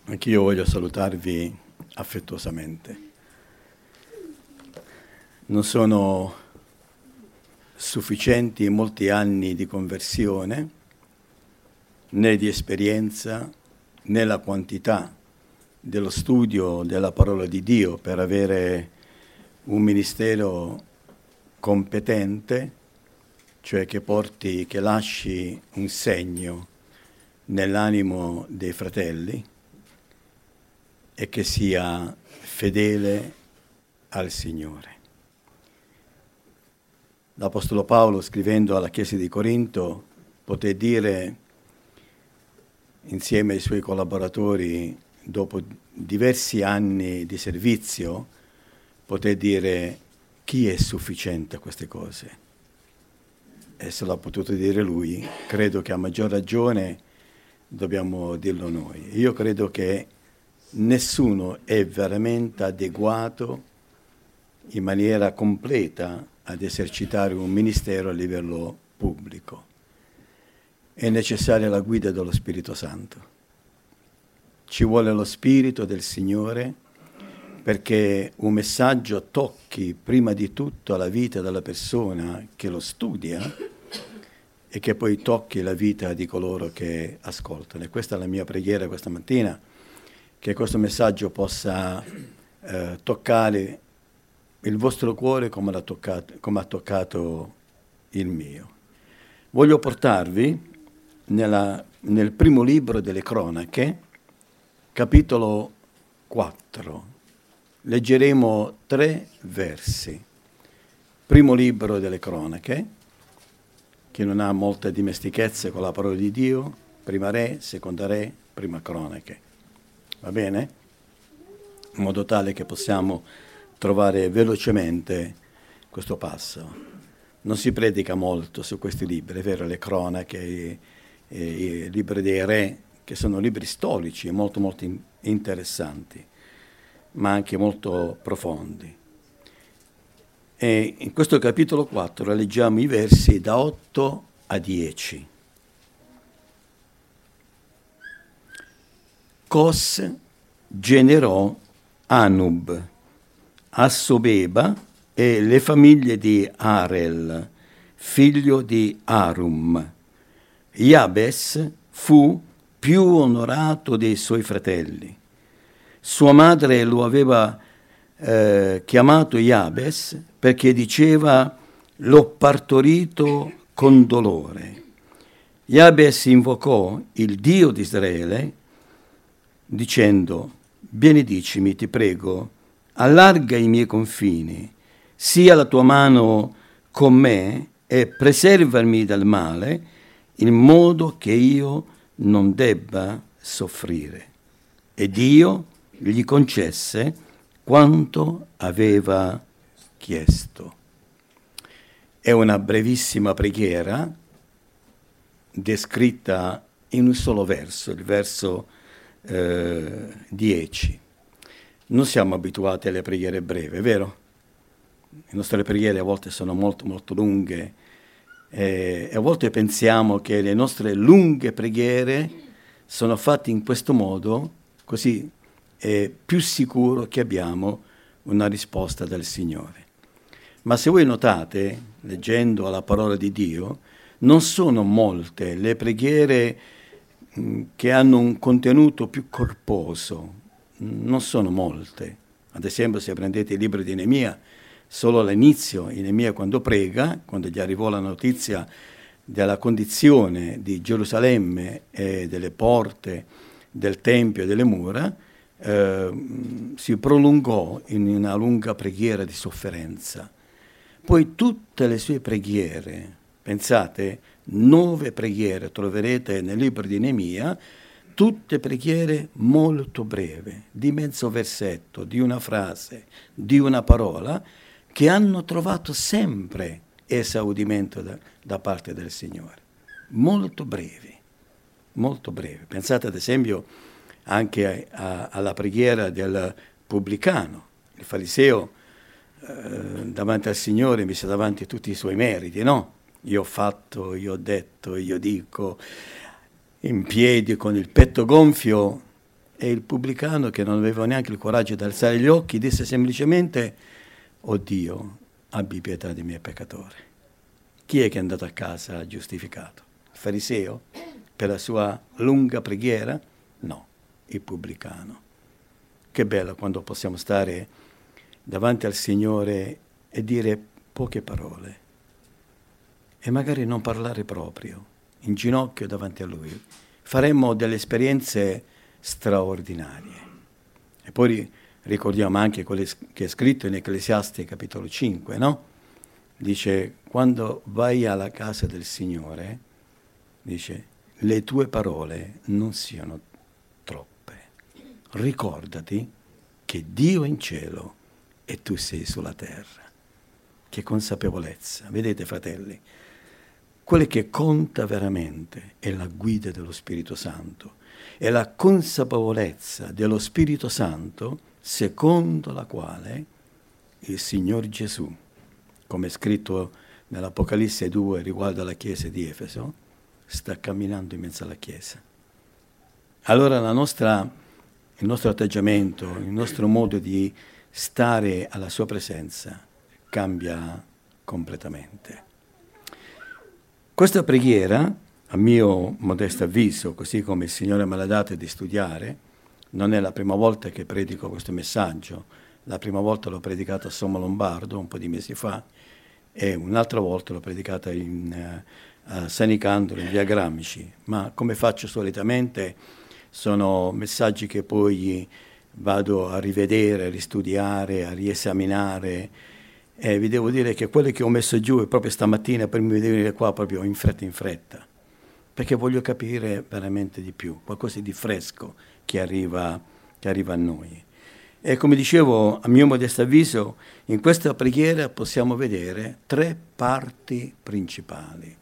Anch'io voglio salutarvi affettuosamente. Non sono sufficienti molti anni di conversione, né di esperienza, né la quantità dello studio della parola di Dio per avere un ministero competente, cioè che lasci un segno nell'animo dei fratelli e che sia fedele al Signore. L'Apostolo Paolo, scrivendo alla Chiesa di Corinto, poté dire, insieme ai suoi collaboratori, dopo diversi anni di servizio, poté dire: chi è sufficiente a queste cose? E se l'ha potuto dire lui, credo che a maggior ragione dobbiamo dirlo noi. Io credo che nessuno è veramente adeguato in maniera completa ad esercitare un ministero a livello pubblico. È necessaria la guida dello Spirito Santo. Ci vuole lo Spirito del Signore perché un messaggio tocchi prima di tutto la vita della persona che lo studia e che poi tocchi la vita di coloro che ascoltano. E questa è la mia preghiera questa mattina, che questo messaggio possa toccare il vostro cuore come ha toccato il mio. Voglio portarvi nel primo libro delle Cronache, capitolo 4. Leggeremo 3 versi. Primo libro delle Cronache, chi non ha molta dimestichezza con la parola di Dio, prima Re, seconda Re, prima Cronache. Va bene? In modo tale che possiamo trovare velocemente questo passo. Non si predica molto su questi libri, è vero, le cronache, i libri dei re, che sono libri storici molto molto interessanti, ma anche molto profondi. E in questo capitolo 4 leggiamo i versi da 8 a 10. Cos generò Anub, Assobeba e le famiglie di Arel, figlio di Arum. Jabes fu più onorato dei suoi fratelli. Sua madre lo aveva chiamato Jabes perché diceva: l'ho partorito con dolore. Jabes invocò il Dio di Israele dicendo: benedicimi, ti prego, allarga i miei confini, sia la tua mano con me e preservami dal male, in modo che io non debba soffrire. E Dio gli concesse quanto aveva chiesto. È una brevissima preghiera descritta in un solo verso, il verso 10. Non siamo abituati alle preghiere brevi, è vero? Le nostre preghiere a volte sono molto molto lunghe e a volte pensiamo che le nostre lunghe preghiere sono fatte in questo modo, così è più sicuro che abbiamo una risposta dal Signore. Ma se voi notate, leggendo la parola di Dio, non sono molte le preghiere che hanno un contenuto più corposo, non sono molte. Ad esempio, se prendete il libro di Neemia, solo all'inizio, Neemia quando prega, quando gli arrivò la notizia della condizione di Gerusalemme e delle porte del Tempio e delle mura, si prolungò in una lunga preghiera di sofferenza. Poi tutte le sue preghiere, pensate, 9 preghiere troverete nel libro di Neemia, tutte preghiere molto brevi, di mezzo versetto, di una frase, di una parola, che hanno trovato sempre esaudimento da parte del Signore. Molto brevi, molto brevi. Pensate ad esempio anche alla preghiera del pubblicano. Il fariseo davanti al Signore mise davanti tutti i suoi meriti, no? Io ho fatto, io ho detto, io dico, in piedi con il petto gonfio E il pubblicano, che non aveva neanche il coraggio di alzare gli occhi, disse semplicemente: «Oh Dio, abbi pietà dei miei peccatori». Chi è che è andato a casa giustificato? Il fariseo? Per la sua lunga preghiera? No, il pubblicano. Che bello quando possiamo stare davanti al Signore e dire poche parole e magari non parlare proprio, in ginocchio davanti a Lui. Faremmo delle esperienze straordinarie. E poi ricordiamo anche quello che è scritto in Ecclesiasti capitolo 5, no? Dice: quando vai alla casa del Signore, dice, le tue parole non siano troppe. Ricordati che Dio è in cielo e tu sei sulla terra. Che consapevolezza. Vedete, fratelli, quello che conta veramente è la guida dello Spirito Santo. È la consapevolezza dello Spirito Santo secondo la quale il Signor Gesù, come è scritto nell'Apocalisse 2 riguardo alla chiesa di Efeso, sta camminando in mezzo alla chiesa. Allora il nostro atteggiamento, il nostro modo di stare alla sua presenza cambia completamente. Questa preghiera, a mio modesto avviso, così come il Signore me l'ha dato di studiare, non è la prima volta che predico questo messaggio. La prima volta l'ho predicato a Sommo Lombardo un po' di mesi fa e un'altra volta l'ho predicata a San Nicandro, in via Gramsci. Ma come faccio solitamente, sono messaggi che poi vado a rivedere, a ristudiare, a riesaminare. E vi devo dire che quello che ho messo giù è proprio stamattina, per mi venire qua proprio in fretta, perché voglio capire veramente di più, qualcosa di fresco che arriva a noi. E come dicevo, a mio modesto avviso, in questa preghiera possiamo vedere 3 parti principali.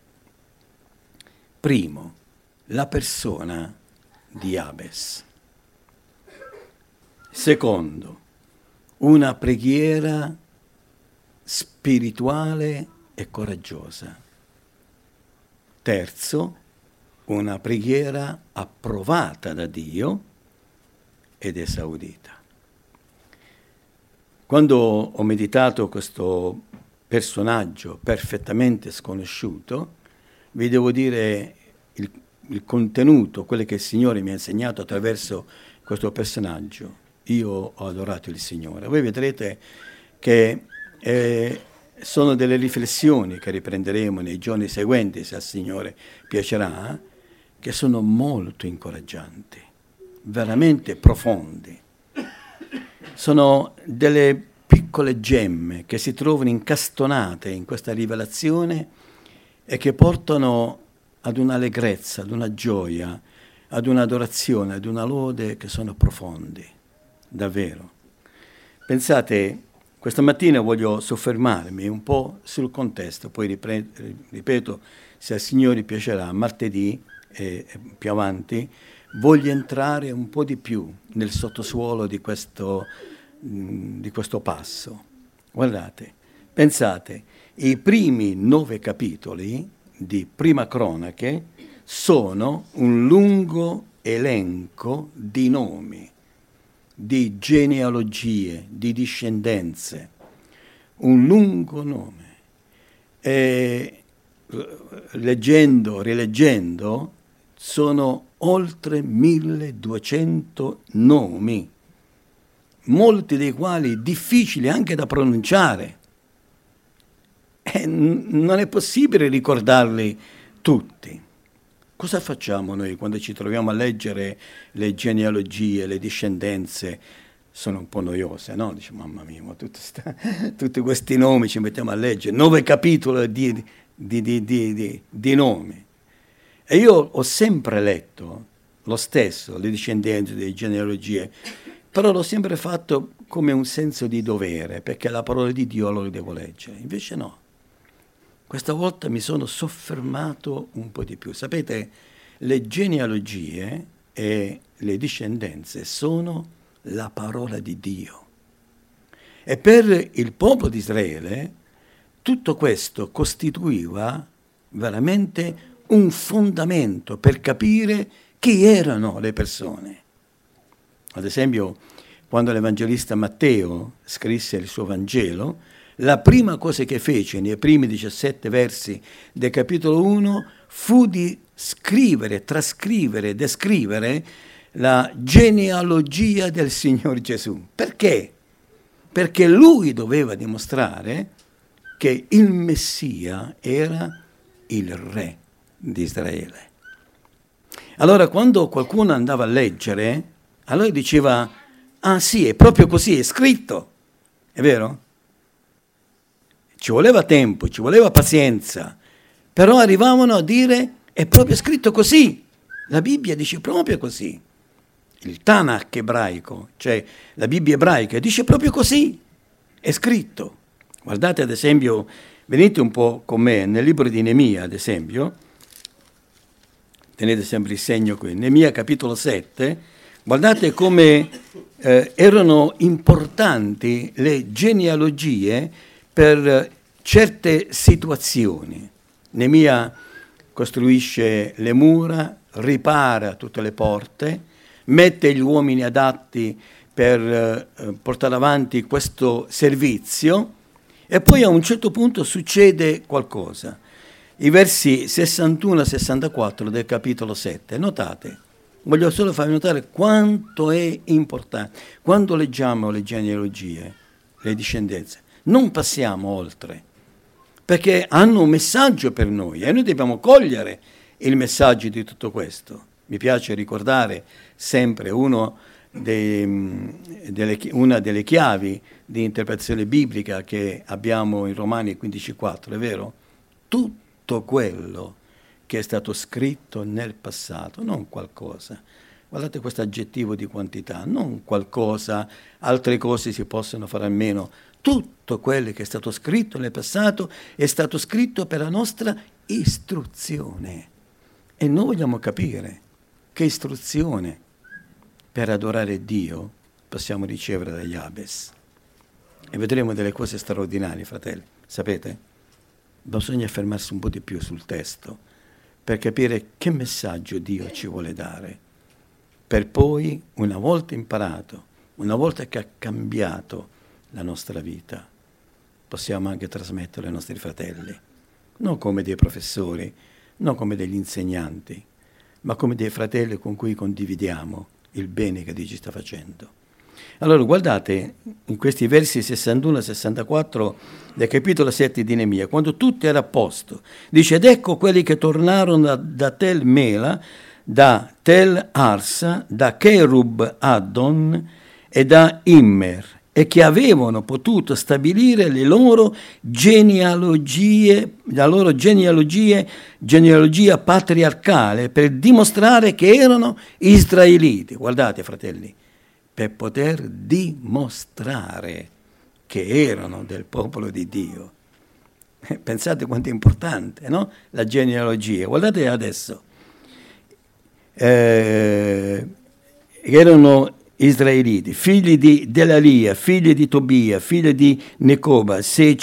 Primo, la persona di Jabes. Secondo, una preghiera spirituale e coraggiosa. Terzo, una preghiera approvata da Dio ed esaudita. Quando ho meditato questo personaggio perfettamente sconosciuto, vi devo dire il contenuto, quello che il Signore mi ha insegnato attraverso questo personaggio. Io ho adorato il Signore. Voi vedrete che sono delle riflessioni che riprenderemo nei giorni seguenti, se al Signore piacerà, che sono molto incoraggianti, veramente profondi. Sono delle piccole gemme che si trovano incastonate in questa rivelazione e che portano ad un'allegrezza, ad una gioia, ad un'adorazione, ad una lode che sono profondi, davvero. Pensate, questa mattina voglio soffermarmi un po' sul contesto, poi ripeto, se al Signore piacerà, martedì e più avanti, voglio entrare un po' di più nel sottosuolo di questo passo. Guardate, pensate, i primi 9 capitoli di Prima Cronache sono un lungo elenco di nomi, di genealogie, di discendenze, un lungo nome. E leggendo, rileggendo, sono oltre 1200 nomi, molti dei quali difficili anche da pronunciare. E non è possibile ricordarli tutti. Cosa facciamo noi quando ci troviamo a leggere le genealogie, le discendenze? Sono un po' noiose, no? Dice, mamma mia, ma tutti questi nomi ci mettiamo a leggere, 9 capitoli di nomi. E io ho sempre letto lo stesso, le discendenze, le genealogie, però l'ho sempre fatto come un senso di dovere, perché la parola di Dio lo devo leggere. Invece no. Questa volta mi sono soffermato un po' di più. Sapete, le genealogie e le discendenze sono la parola di Dio. E per il popolo di Israele tutto questo costituiva veramente un fondamento per capire chi erano le persone. Ad esempio, quando l'Evangelista Matteo scrisse il suo Vangelo, la prima cosa che fece nei primi 17 versi del capitolo 1 fu di scrivere, trascrivere, descrivere la genealogia del Signore Gesù. Perché? Perché lui doveva dimostrare che il Messia era il re di Israele. Allora, quando qualcuno andava a leggere, allora diceva: ah sì, è proprio così, è scritto. È vero? Ci voleva tempo, ci voleva pazienza, però arrivavano a dire: è proprio scritto così. La Bibbia dice proprio così. Il Tanakh ebraico, cioè la Bibbia ebraica, dice proprio così. È scritto. Guardate, ad esempio, venite un po' con me nel libro di Neemia, ad esempio. Tenete sempre il segno qui. Neemia capitolo 7. Guardate come erano importanti le genealogie per certe situazioni. Neemia costruisce le mura, ripara tutte le porte, mette gli uomini adatti per portare avanti questo servizio, e poi a un certo punto succede qualcosa. I versi 61-64 del capitolo 7, notate, voglio solo farvi notare quanto è importante. Quando leggiamo le genealogie, le discendenze, non passiamo oltre, perché hanno un messaggio per noi e noi dobbiamo cogliere il messaggio di tutto questo. Mi piace ricordare sempre una delle chiavi di interpretazione biblica che abbiamo in Romani 15,4, è vero? Tutto quello che è stato scritto nel passato, non qualcosa. Guardate questo aggettivo di quantità, non qualcosa, altre cose si possono fare a meno. Tutto quello che è stato scritto nel passato è stato scritto per la nostra istruzione. E noi vogliamo capire che istruzione per adorare Dio possiamo ricevere da Jabes. E vedremo delle cose straordinarie, fratelli. Sapete? Bisogna fermarsi un po' di più sul testo per capire che messaggio Dio ci vuole dare. Per poi, una volta imparato, una volta che ha cambiato la nostra vita, possiamo anche trasmetterlo ai nostri fratelli. Non come dei professori, non come degli insegnanti, ma come dei fratelli con cui condividiamo il bene che Dio ci sta facendo. Allora guardate in questi versi 61-64 del capitolo 7 di Neemia, quando tutto era a posto, dice: ed ecco quelli che tornarono da Tel Mela, da Tel Arsa, da Cherub Addon e da Immer, e che avevano potuto stabilire le loro genealogie, genealogia patriarcale, per dimostrare che erano israeliti. Guardate, fratelli, per poter dimostrare che erano del popolo di Dio. Pensate quanto è importante, no? La genealogia. Guardate adesso. Erano israeliti, figli di Delalia, figli di Tobia, figli di Necoba,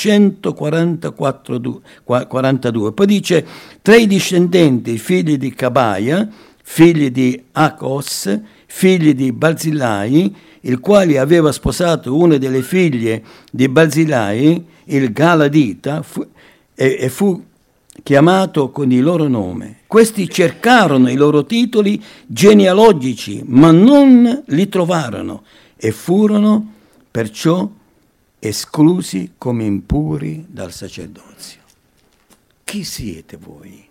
642. Poi dice: tra i discendenti, figli di Cabaia, figli di Acos, figli di Barzillai, il quale aveva sposato una delle figlie di Barzillai, il Galadita, e fu chiamato con il loro nome. Questi cercarono i loro titoli genealogici, ma non li trovarono e furono perciò esclusi come impuri dal sacerdozio. Chi siete voi?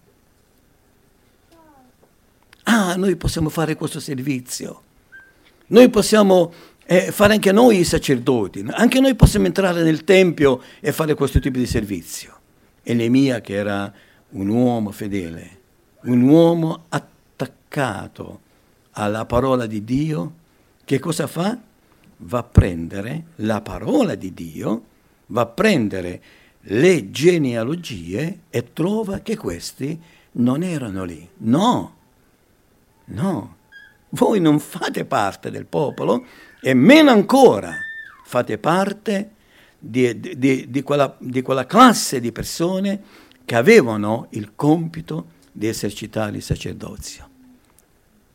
Ah, noi possiamo fare questo servizio. Noi possiamo fare anche noi i sacerdoti. Anche noi possiamo entrare nel Tempio e fare questo tipo di servizio. E Neemia, che era un uomo fedele, un uomo attaccato alla parola di Dio, che cosa fa? Va a prendere la parola di Dio, va a prendere le genealogie e trova che questi non erano lì. No, voi non fate parte del popolo e meno ancora fate parte di quella classe di persone che avevano il compito di esercitare il sacerdozio.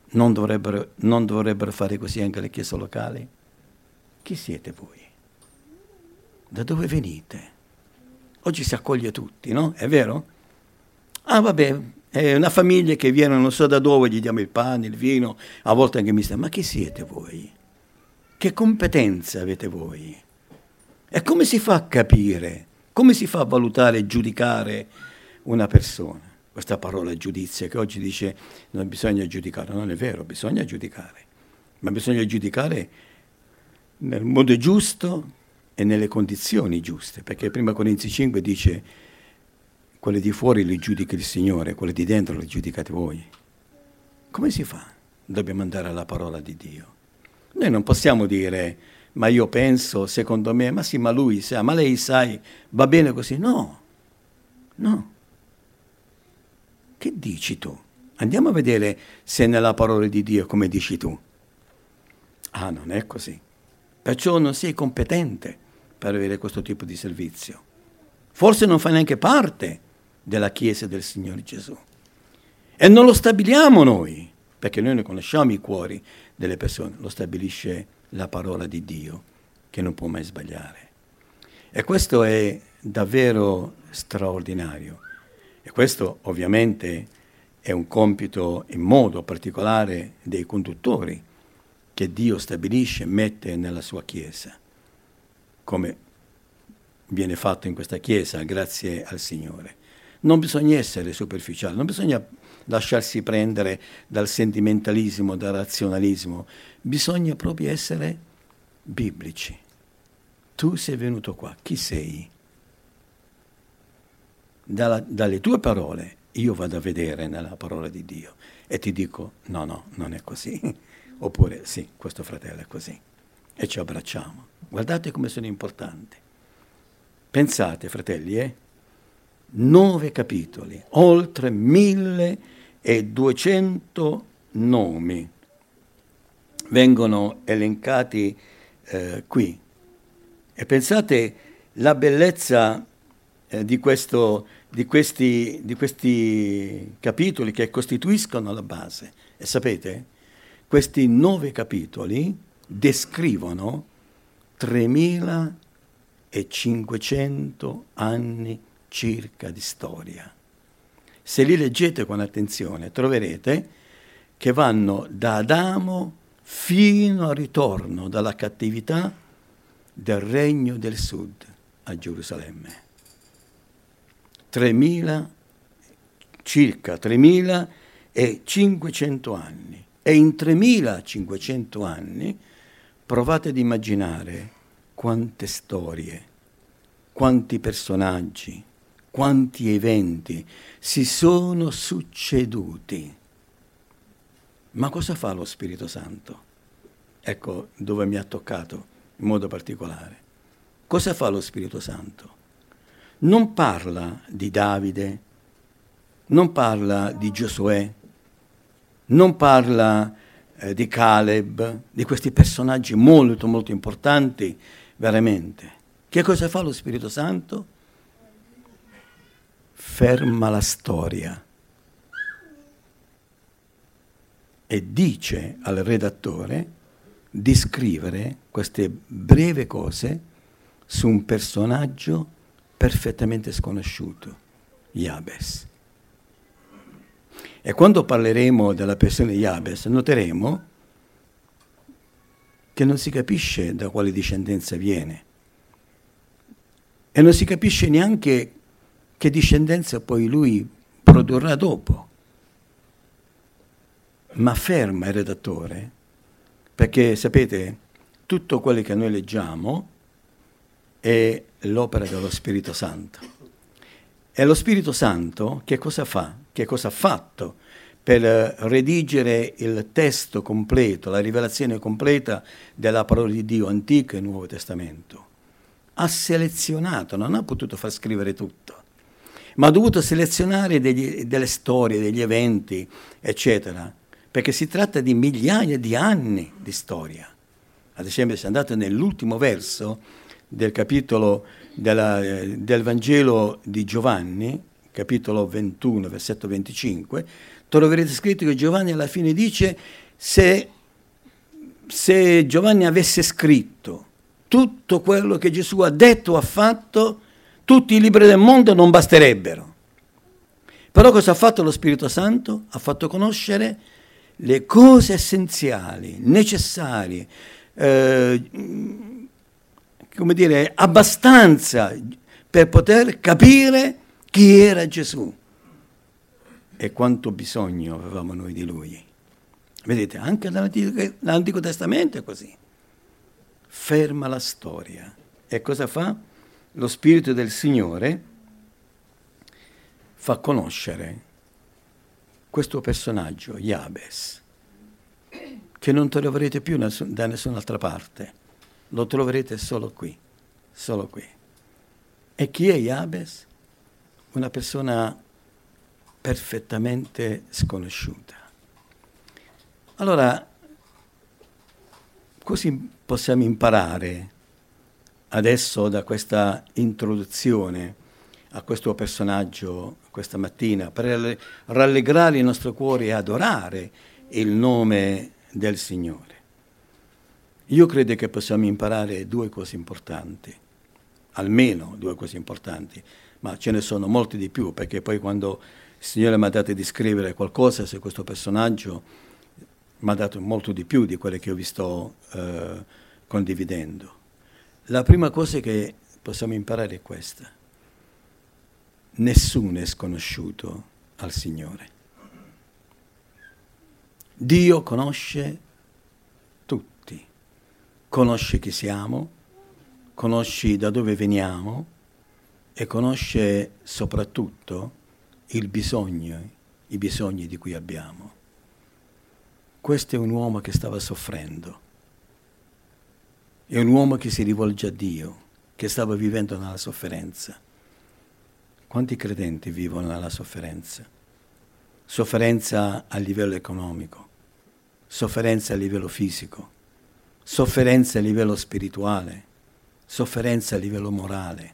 Non dovrebbero fare così anche le chiese locali? Chi siete voi? Da dove venite? Oggi si accoglie tutti, no? È vero? Ah, vabbè, è una famiglia che viene non so da dove, gli diamo il pane, il vino, a volte anche mister. Ma chi siete voi? Che competenze avete voi? E come si fa a capire? Come si fa a valutare e giudicare una persona? Questa parola giudizio che oggi dice non bisogna giudicare, non è vero, bisogna giudicare, ma bisogna giudicare nel modo giusto e nelle condizioni giuste, perché prima Corinzi 5 dice quelli di fuori li giudica il Signore, quelli di dentro li giudicate voi. Come si fa? Dobbiamo andare alla parola di Dio. Noi non possiamo dire ma io penso, secondo me, ma sì, ma lui sa, ma lei sai, va bene così. No, no. Che dici tu? Andiamo a vedere se nella parola di Dio come dici tu. Ah, non è così. Perciò non sei competente per avere questo tipo di servizio. Forse non fai neanche parte della Chiesa del Signore Gesù. E non lo stabiliamo noi, perché noi ne conosciamo i cuori delle persone, lo stabilisce la parola di Dio, che non può mai sbagliare. E questo è davvero straordinario. E questo ovviamente è un compito in modo particolare dei conduttori che Dio stabilisce e mette nella sua Chiesa, come viene fatto in questa Chiesa grazie al Signore. Non bisogna essere superficiali, non bisogna lasciarsi prendere dal sentimentalismo, dal razionalismo, bisogna proprio essere biblici. Tu sei venuto qua, chi sei? Dalle tue parole io vado a vedere nella parola di Dio e ti dico no, non è così, oppure sì, questo fratello è così, e ci abbracciamo. Guardate come sono importanti. Pensate, fratelli, 9 capitoli, oltre 1200 nomi vengono elencati qui. E pensate la bellezza di questi capitoli che costituiscono la base. E sapete, questi 9 capitoli descrivono 3500 anni circa di storia. Se li leggete con attenzione troverete che vanno da Adamo fino al ritorno dalla cattività del regno del sud a Gerusalemme. Circa 3500 anni. E in 3500 anni provate ad immaginare quante storie, quanti personaggi, quanti eventi si sono succeduti. Ma cosa fa lo Spirito Santo? Ecco dove mi ha toccato in modo particolare. Cosa fa lo Spirito Santo? Non parla di Davide, non parla di Giosuè, non parla di Caleb, di questi personaggi molto molto importanti veramente. Che cosa fa lo Spirito Santo? Ferma la storia e dice al redattore di scrivere queste brevi cose su un personaggio perfettamente sconosciuto, Jabes. E quando parleremo della persona di Jabes, noteremo che non si capisce da quale discendenza viene e non si capisce neanche che discendenza poi lui produrrà dopo. Ma ferma il redattore, perché sapete, tutto quello che noi leggiamo è l'opera dello Spirito Santo. E lo Spirito Santo che cosa fa? Che cosa ha fatto per redigere il testo completo, la rivelazione completa della parola di Dio, Antico e Nuovo Testamento? Ha selezionato, non ha potuto far scrivere tutto, ma ha dovuto selezionare delle storie, degli eventi, eccetera, perché si tratta di migliaia di anni di storia. Ad esempio, se andate nell'ultimo verso del capitolo del Vangelo di Giovanni, capitolo 21, versetto 25, troverete scritto che Giovanni alla fine dice se Giovanni avesse scritto tutto quello che Gesù ha detto o ha fatto, tutti i libri del mondo non basterebbero. Però cosa ha fatto lo Spirito Santo? Ha fatto conoscere le cose essenziali, necessarie, come dire, abbastanza per poter capire chi era Gesù e quanto bisogno avevamo noi di Lui. Vedete, anche nell'Antico Testamento è così. Ferma la storia. E cosa fa? Lo Spirito del Signore fa conoscere questo personaggio, Jabes, che non troverete più da nessun'altra parte. Lo troverete solo qui, solo qui. E chi è Jabes? Una persona perfettamente sconosciuta. Allora, così possiamo imparare adesso da questa introduzione a questo personaggio questa mattina, per rallegrare il nostro cuore e adorare il nome del Signore. Io credo che possiamo imparare due cose importanti, almeno due cose importanti, ma ce ne sono molti di più, perché poi quando il Signore mi ha dato di scrivere qualcosa su questo personaggio, mi ha dato molto di più di quelle che io vi sto condividendo. La prima cosa che possiamo imparare è questa. Nessuno è sconosciuto al Signore. Dio conosce tutti, conosce chi siamo, conosce da dove veniamo e conosce soprattutto i bisogni di cui abbiamo. Questo è un uomo che stava soffrendo, è un uomo che si rivolge a Dio, che stava vivendo nella sofferenza. Quanti credenti vivono nella sofferenza? Sofferenza a livello economico, sofferenza a livello fisico, sofferenza a livello spirituale, sofferenza a livello morale.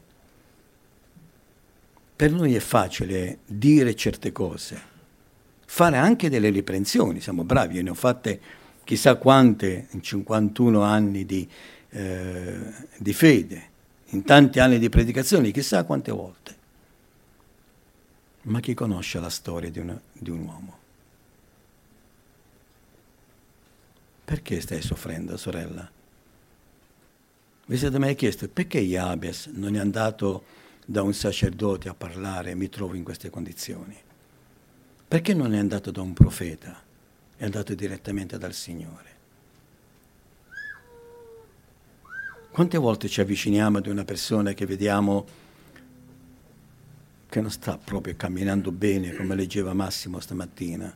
Per noi è facile dire certe cose, fare anche delle riprensioni, siamo bravi, io ne ho fatte chissà quante in 51 anni di fede, in tanti anni di predicazioni, chissà quante volte. Ma chi conosce la storia di un uomo? Perché stai soffrendo, sorella? Vi siete mai chiesto perché Jabes non è andato da un sacerdote a parlare, mi trovo in queste condizioni? Perché non è andato da un profeta? È andato direttamente dal Signore. Quante volte ci avviciniamo ad una persona che vediamo che non sta proprio camminando bene, come leggeva Massimo stamattina?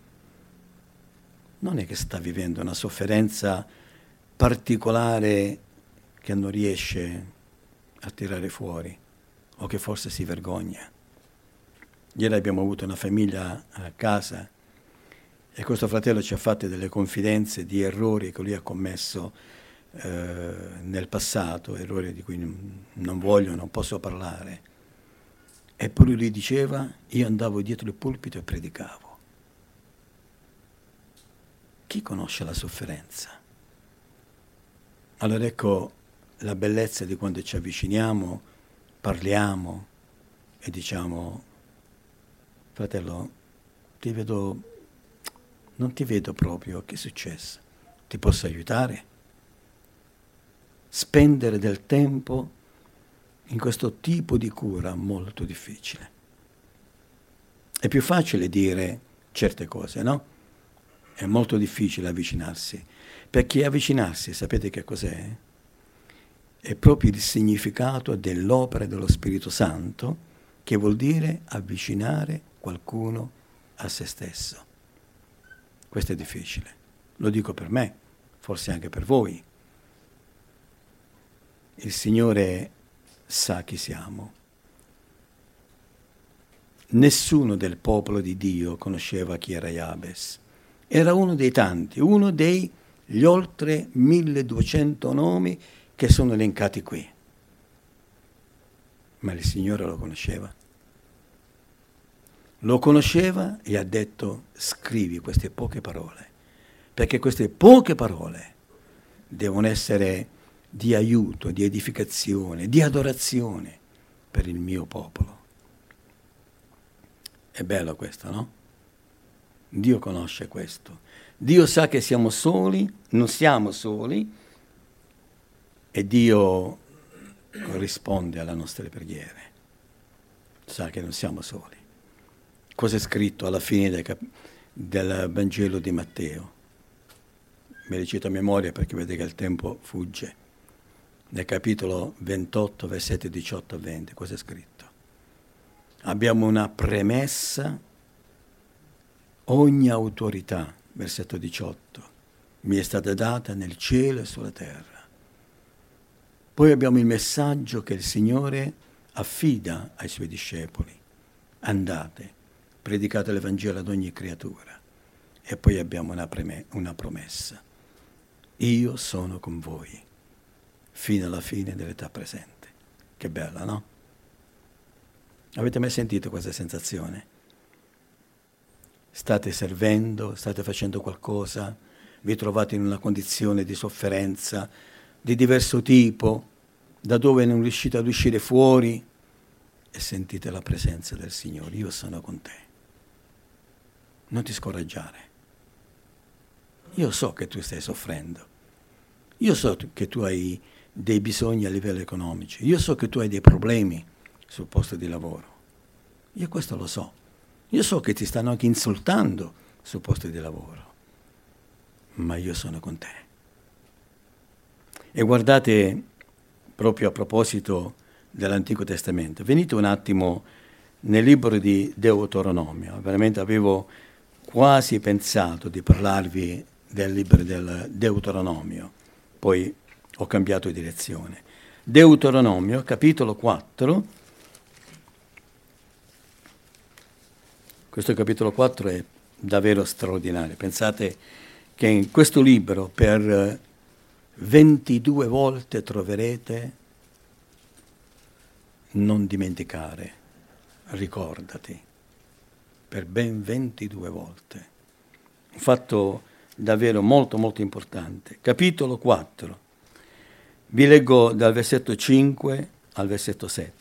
Non è che sta vivendo una sofferenza particolare che non riesce a tirare fuori o che forse si vergogna. Ieri abbiamo avuto una famiglia a casa e questo fratello ci ha fatto delle confidenze di errori che lui ha commesso nel passato, errori di cui non posso parlare. Eppure lui diceva, io andavo dietro il pulpito e predicavo. Chi conosce la sofferenza? Allora ecco la bellezza di quando ci avviciniamo, parliamo e diciamo, fratello, non ti vedo proprio, che è successo? Ti posso aiutare? Spendere del tempo in questo tipo di cura molto difficile. È più facile dire certe cose, no? È molto difficile avvicinarsi. Perché avvicinarsi, sapete che cos'è? È proprio il significato dell'opera dello Spirito Santo, che vuol dire avvicinare qualcuno a se stesso. Questo è difficile. Lo dico per me, forse anche per voi. Il Signore sa chi siamo. Nessuno del popolo di Dio conosceva chi era Jabes. Era uno dei tanti, uno degli oltre 1200 nomi che sono elencati qui. Ma il Signore lo conosceva. Lo conosceva e ha detto, scrivi queste poche parole, perché queste poche parole devono essere di aiuto, di edificazione, di adorazione per il mio popolo. È bello questo, no? Dio conosce questo. Dio sa che siamo soli, non siamo soli, e Dio risponde alle nostre preghiere. Sa che non siamo soli. Cosa è scritto alla fine del Vangelo di Matteo? Me li cito a memoria perché vedete che il tempo fugge. Nel capitolo 28, versetti 18 a 20, cosa è scritto? Abbiamo una premessa: ogni autorità, versetto 18, mi è stata data nel cielo e sulla terra. Poi abbiamo il messaggio che il Signore affida ai Suoi discepoli. Andate, predicate l'Evangelo ad ogni creatura. E poi abbiamo una promessa. Io sono con voi fino alla fine dell'età presente. Che bella, no? Avete mai sentito questa sensazione? State servendo, state facendo qualcosa, vi trovate in una condizione di sofferenza di diverso tipo, da dove non riuscite ad uscire fuori, e sentite la presenza del Signore. Io sono con te. Non ti scoraggiare. Io so che tu stai soffrendo. Io so che tu hai dei bisogni a livello economico. Io so che tu hai dei problemi sul posto di lavoro. Io questo lo so. Io so che ti stanno anche insultando sul posto di lavoro. Ma io sono con te. E guardate, proprio a proposito dell'Antico Testamento, venite un attimo nel libro di Deuteronomio. Veramente avevo quasi pensato di parlarvi del libro del Deuteronomio, poi ho cambiato direzione. Deuteronomio, capitolo 4. Questo capitolo 4 è davvero straordinario. Pensate che in questo libro per 22 volte troverete non dimenticare, ricordati, per ben 22 volte. Un fatto davvero molto molto importante. Capitolo 4. Vi leggo dal versetto 5 al versetto 7.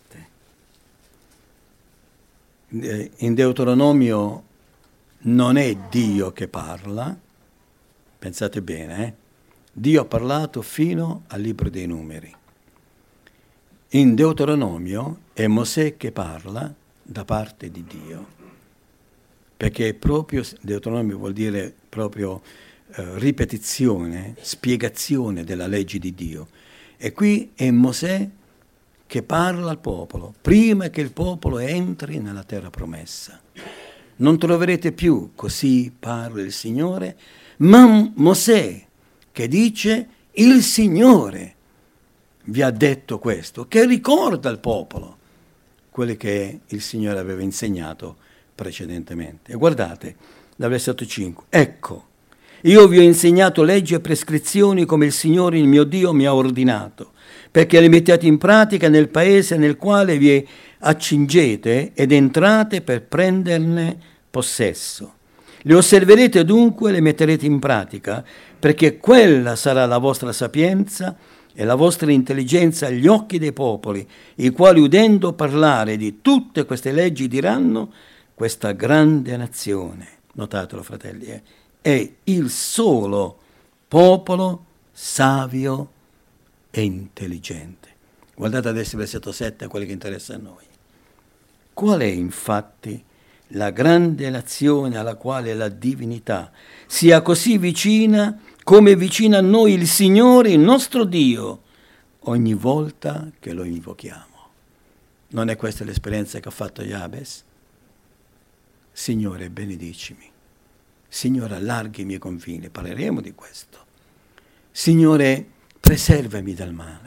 In Deuteronomio non è Dio che parla, pensate bene, Dio ha parlato fino al libro dei Numeri. In Deuteronomio è Mosè che parla da parte di Dio, perché proprio Deuteronomio vuol dire proprio ripetizione, spiegazione della legge di Dio. E qui è Mosè che parla al popolo, prima che il popolo entri nella terra promessa. Non troverete più così parla il Signore, ma Mosè che dice il Signore vi ha detto questo, che ricorda al popolo quello che il Signore aveva insegnato precedentemente. E guardate, dal versetto 5, ecco, io vi ho insegnato leggi e prescrizioni come il Signore, il mio Dio, mi ha ordinato, perché le mettiate in pratica nel paese nel quale vi accingete ed entrate per prenderne possesso. Le osserverete dunque e le metterete in pratica, perché quella sarà la vostra sapienza e la vostra intelligenza agli occhi dei popoli, i quali udendo parlare di tutte queste leggi diranno: questa grande nazione, notatelo fratelli, è il solo popolo savio e intelligente. Guardate adesso il versetto 7, quello che interessa a noi. Qual è infatti la grande nazione alla quale la divinità sia così vicina come vicina a noi il Signore, il nostro Dio, ogni volta che lo invochiamo? Non è questa l'esperienza che ha fatto Jabez? Signore, benedicimi. Signore, allarghi i miei confini. Parleremo di questo. Signore, preservami dal male.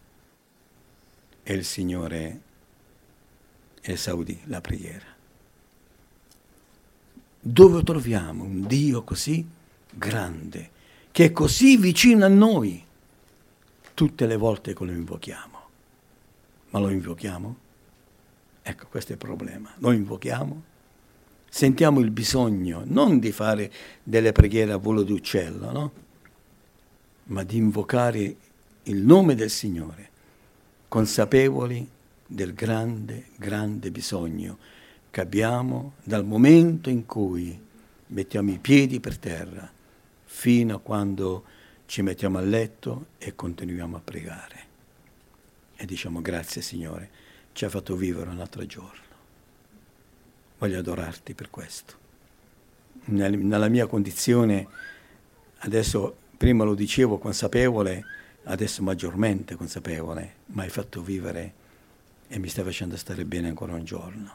E il Signore esaudì la preghiera. Dove troviamo un Dio così grande, che è così vicino a noi tutte le volte che lo invochiamo? Ma lo invochiamo? Ecco, questo è il problema. Lo invochiamo? Sentiamo il bisogno non di fare delle preghiere a volo d'uccello, no? Ma di invocare il nome del Signore, consapevoli del grande, grande bisogno che abbiamo dal momento in cui mettiamo i piedi per terra fino a quando ci mettiamo a letto e continuiamo a pregare. E diciamo: grazie Signore, ci hai fatto vivere un altro giorno. Voglio adorarti per questo. Nella mia condizione, adesso, prima lo dicevo consapevole, adesso maggiormente consapevole, ma hai fatto vivere e mi stai facendo stare bene ancora un giorno.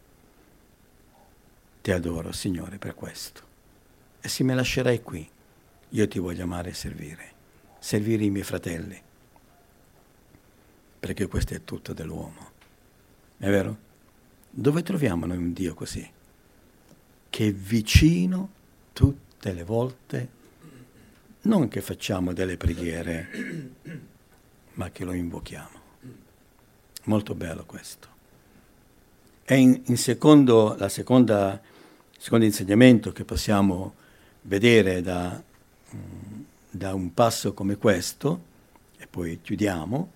Ti adoro, Signore, per questo. E se mi lascerai qui, io ti voglio amare e servire i miei fratelli, perché questo è tutto dell'uomo. È vero? Dove troviamo noi un Dio così? Che è vicino tutte le volte, non che facciamo delle preghiere, ma che lo invochiamo. Molto bello questo. E in secondo insegnamento che possiamo vedere da un passo come questo, e poi chiudiamo,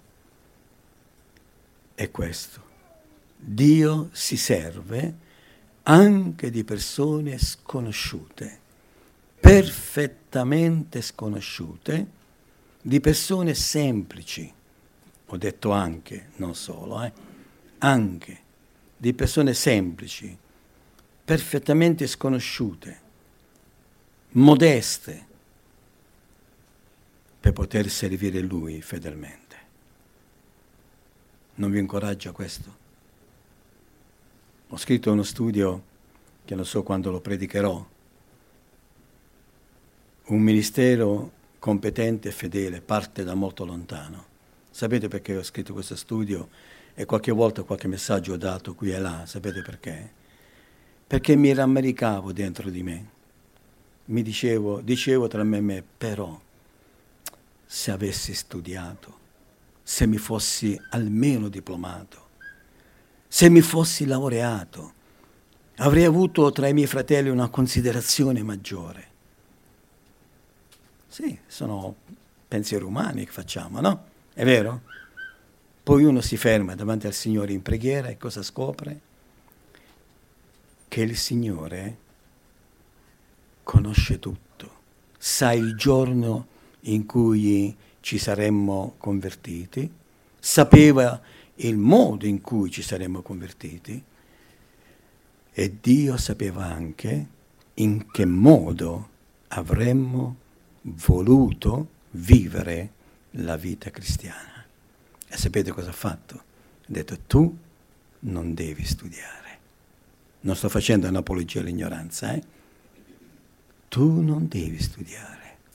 è questo. Dio si serve anche di persone sconosciute, perfettamente sconosciute, di persone semplici. Ho detto anche, non solo, anche di persone semplici, perfettamente sconosciute, modeste, per poter servire Lui fedelmente. Non vi incoraggia questo? Ho scritto uno studio, che non so quando lo predicherò, un ministero competente e fedele parte da molto lontano. Sapete perché ho scritto questo studio? E qualche volta qualche messaggio ho dato qui e là, sapete perché? Perché mi rammaricavo dentro di me. Dicevo tra me e me, però, se avessi studiato, se mi fossi almeno diplomato, se mi fossi laureato, avrei avuto tra i miei fratelli una considerazione maggiore. Sì, sono pensieri umani che facciamo, no? È vero? Poi uno si ferma davanti al Signore in preghiera e cosa scopre? Che il Signore conosce tutto, sa il giorno in cui ci saremmo convertiti, sapeva il modo in cui ci saremmo convertiti e Dio sapeva anche in che modo avremmo voluto vivere la vita cristiana. E sapete cosa ha fatto? Ha detto: tu non devi studiare. Non sto facendo un'apologia all'ignoranza, Tu non devi studiare.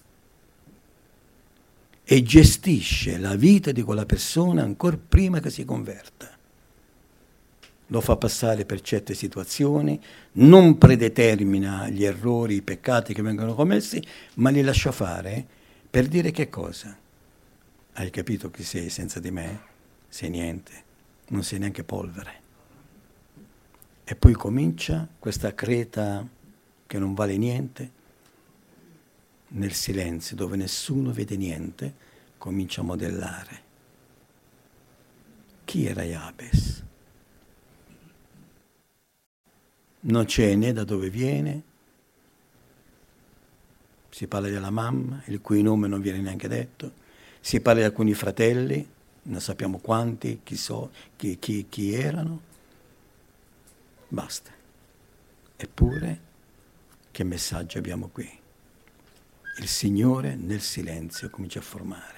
E gestisce la vita di quella persona ancora prima che si converta. Lo fa passare per certe situazioni, non predetermina gli errori, i peccati che vengono commessi, ma li lascia fare per dire che cosa? Hai capito chi sei senza di me? Sei niente, non sei neanche polvere. E poi comincia questa creta che non vale niente, nel silenzio, dove nessuno vede niente, comincia a modellare. Chi era Jabes? Non c'è né da dove viene, si parla della mamma, il cui nome non viene neanche detto, si parla di alcuni fratelli, non sappiamo quanti, chi erano, basta. Eppure, che messaggio abbiamo qui? Il Signore nel silenzio comincia a formare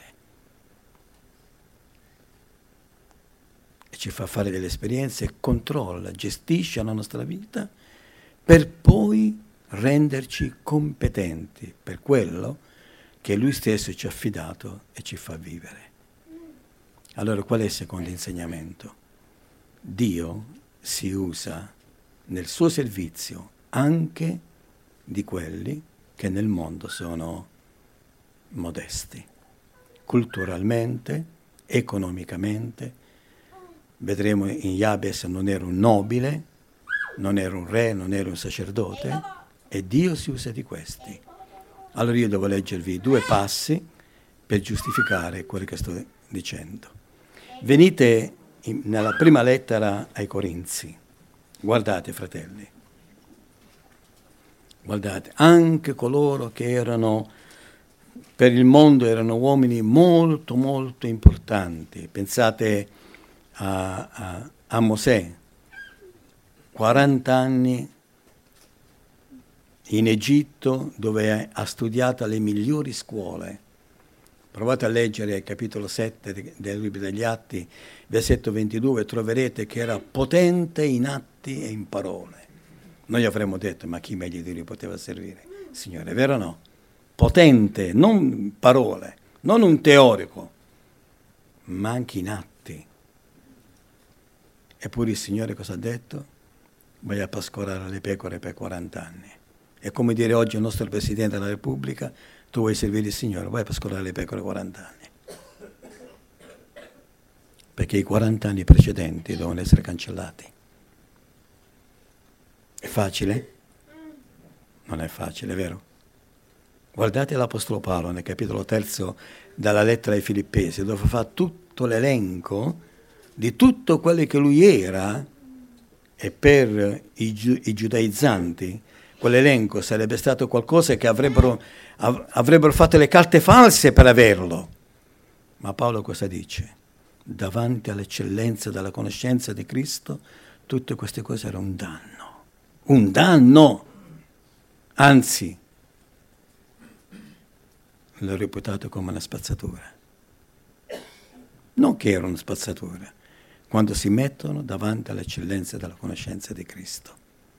e ci fa fare delle esperienze, controlla, gestisce la nostra vita per poi renderci competenti per quello che Lui stesso ci ha affidato e ci fa vivere. Allora qual è il secondo insegnamento? Dio si usa nel suo servizio anche di quelli che nel mondo sono modesti, culturalmente, economicamente. Vedremo in Jabes non era un nobile, non era un re, non era un sacerdote, e Dio si usa di questi. Allora io devo leggervi 2 passi per giustificare quello che sto dicendo. Venite nella prima lettera ai Corinzi. Guardate, fratelli. Guardate, anche coloro che erano, per il mondo, erano uomini molto, molto importanti. Pensate a Mosè, 40 anni in Egitto, dove ha studiato alle migliori scuole. Provate a leggere il capitolo 7 del libro degli Atti, versetto 22, troverete che era potente in atti e in parole. Noi avremmo detto, ma chi meglio di lui poteva servire? Signore, vero o no? Potente, non parole, non un teorico, ma anche in atti. Eppure il Signore cosa ha detto? Vai a pascolare le pecore per 40 anni. È come dire oggi al nostro Presidente della Repubblica, tu vuoi servire il Signore, vai a pascolare le pecore 40 anni. Perché i 40 anni precedenti devono essere cancellati. È facile? Non è facile, vero? Guardate l'Apostolo Paolo nel capitolo 3 dalla lettera ai Filippesi, dove fa tutto l'elenco di tutto quello che lui era, e per i giudaizzanti quell'elenco sarebbe stato qualcosa che avrebbero fatto le carte false per averlo. Ma Paolo cosa dice? Davanti all'eccellenza della conoscenza di Cristo, tutte queste cose erano un danno. Un danno! Anzi, l'ho reputato come una spazzatura. Non che era una spazzatura, quando si mettono davanti all'eccellenza della conoscenza di Cristo.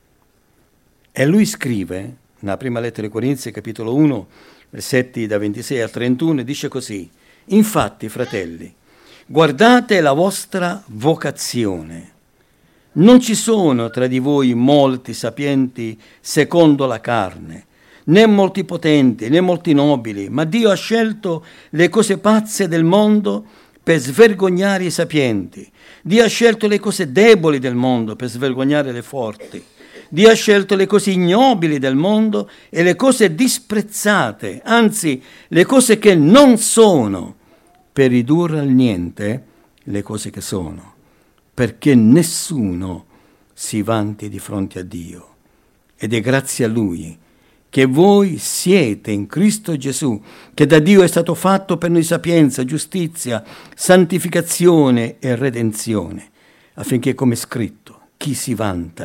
E lui scrive, nella prima lettera ai Corinzi, capitolo 1, versetti da 26 al 31, dice così: infatti, fratelli, guardate la vostra vocazione. Non ci sono tra di voi molti sapienti secondo la carne, né molti potenti, né molti nobili, ma Dio ha scelto le cose pazze del mondo per svergognare i sapienti. Dio ha scelto le cose deboli del mondo per svergognare le forti. Dio ha scelto le cose ignobili del mondo e le cose disprezzate, anzi le cose che non sono, per ridurre al niente le cose che sono, perché nessuno si vanti di fronte a Dio. Ed è grazie a Lui che voi siete in Cristo Gesù, che da Dio è stato fatto per noi sapienza, giustizia, santificazione e redenzione, affinché, come è scritto, chi si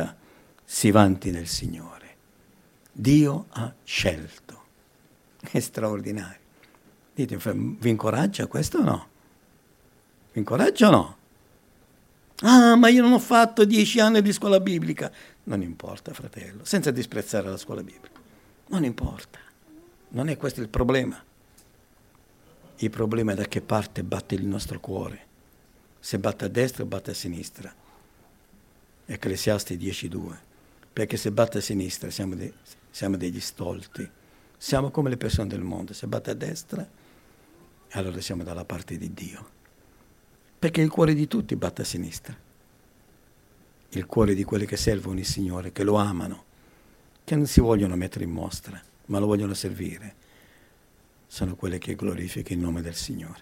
vanti nel Signore. Dio ha scelto. È straordinario. Dite, vi incoraggia questo o no? Vi incoraggia o no? Ah, ma io non ho fatto 10 anni di scuola biblica. Non importa, fratello, senza disprezzare la scuola biblica. Non importa. Non è questo il problema. Il problema è da che parte batte il nostro cuore. Se batte a destra o batte a sinistra. Ecclesiasti 10:2. Perché se batte a sinistra siamo degli stolti. Siamo come le persone del mondo. Se batte a destra, allora siamo dalla parte di Dio. Perché il cuore di tutti batte a sinistra. Il cuore di quelli che servono il Signore, che lo amano, che non si vogliono mettere in mostra, ma lo vogliono servire, sono quelli che glorificano il nome del Signore.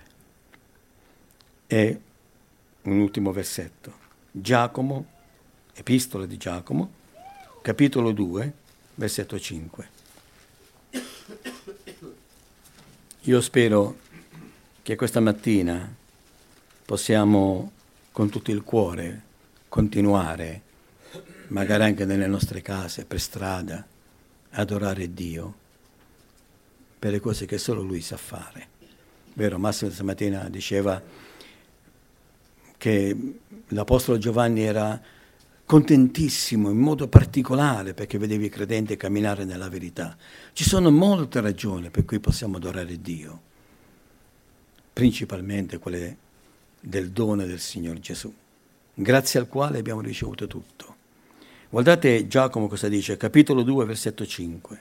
E un ultimo versetto. Giacomo, epistola di Giacomo, capitolo 2, versetto 5. Io spero che questa mattina possiamo con tutto il cuore continuare, magari anche nelle nostre case, per strada, adorare Dio per le cose che solo Lui sa fare. Vero, Massimo stamattina diceva che l'Apostolo Giovanni era contentissimo in modo particolare perché vedeva i credenti camminare nella verità. Ci sono molte ragioni per cui possiamo adorare Dio, principalmente quelle del dono del Signore Gesù, grazie al quale abbiamo ricevuto tutto. Guardate Giacomo cosa dice, capitolo 2, versetto 5.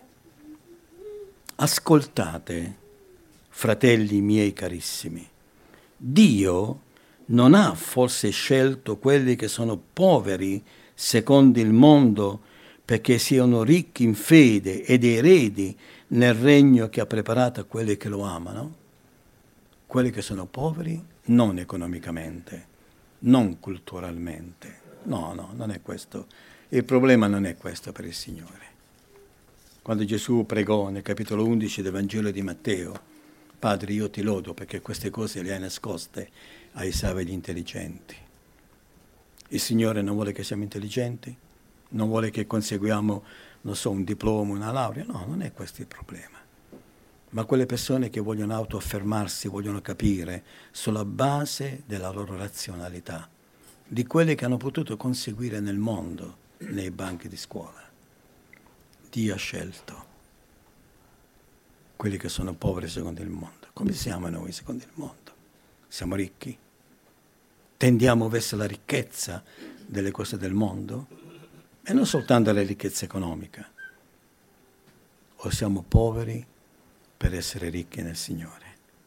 Ascoltate, fratelli miei carissimi, Dio non ha forse scelto quelli che sono poveri secondo il mondo, perché siano ricchi in fede ed eredi nel regno che ha preparato a quelli che lo amano, quelli che sono poveri non economicamente, non culturalmente. No, non è questo. Il problema non è questo per il Signore. Quando Gesù pregò nel capitolo 11 del Vangelo di Matteo, Padre, io ti lodo perché queste cose le hai nascoste ai savi e agli intelligenti. Il Signore non vuole che siamo intelligenti, non vuole che conseguiamo, non so, un diploma, una laurea. No, non è questo il problema. Ma quelle persone che vogliono autoaffermarsi, vogliono capire sulla base della loro razionalità, di quelle che hanno potuto conseguire nel mondo, nei banchi di scuola. Dio ha scelto quelli che sono poveri secondo il mondo. Come siamo noi secondo il mondo? Siamo ricchi? Tendiamo verso la ricchezza delle cose del mondo? E non soltanto la ricchezza economica. O siamo poveri per essere ricchi nel Signore?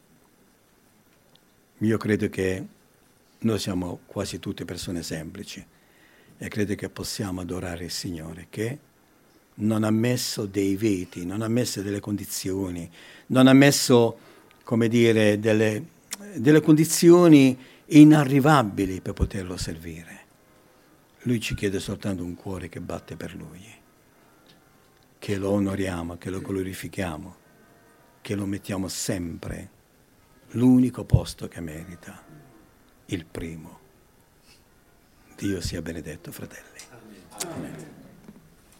Io credo che noi siamo quasi tutte persone semplici e credo che possiamo adorare il Signore, che non ha messo dei veti, non ha messo delle condizioni, non ha messo, come dire, delle condizioni inarrivabili per poterlo servire. Lui ci chiede soltanto un cuore che batte per Lui, che lo onoriamo, che lo glorifichiamo, che lo mettiamo sempre l'unico posto che merita, il primo. Dio sia benedetto, fratelli. Amen.